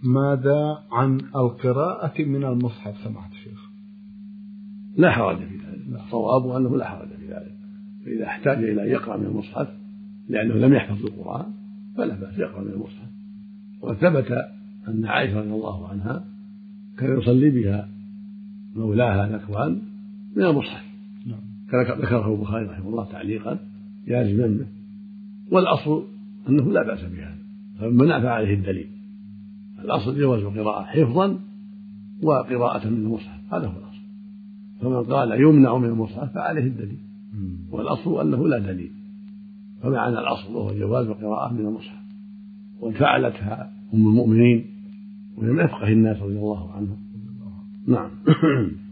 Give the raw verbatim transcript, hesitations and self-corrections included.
ماذا عن القراءة من المصحف سماحة الشيخ؟ لا حرج في ذلك، الصواب أنه لا حرج في ذلك، فإذا احتاج إلى أن يقرأ من المصحف لأنه لم يحفظ القرآن فلا بأس يقرأ من المصحف. وثبت أن عائشة رضي الله عنها كان يصلي بها مولاها ذكوان من المصحف، ذكره البخاري رحمه الله تعليقا جازما به، والأصل أنه لا بأس بها فمن فعله الدليل، الأصل جواز القراءة حفظا وقراءة من المصحف، هذا هو الأصل. فمن قال يمنع من المصحف فعليه الدليل، والأصل أنه لا دليل، فمعنى الأصل وهو جواز القراءة من المصحف، وفعلتها أم المؤمنين ومن أفقه الناس رضي الله عنهم. نعم.